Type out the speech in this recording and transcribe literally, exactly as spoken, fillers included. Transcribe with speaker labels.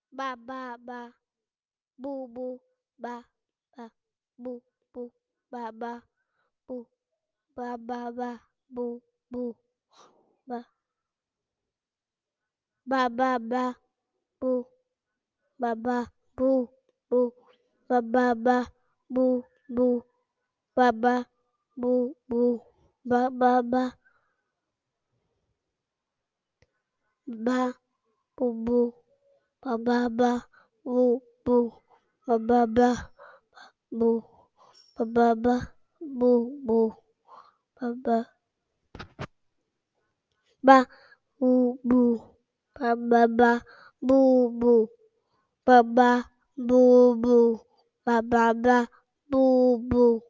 Speaker 1: ba ba ba, bu bu, ba ba, bu bu, ba ba, bu ba ba ba, bu bu, ba ba ba ba, bu ba ba, bu bu, ba ba ba, bu bu, ba ba, bu bu, ba ba ba, ba bu bu, ba ba ba, bu bu, ba ba ba, bu ba ba ba, bu bu, ba ba ba, bu bu, ba ba ba, bu bu, ba ba, bu bu, ba ba ba, bu bu.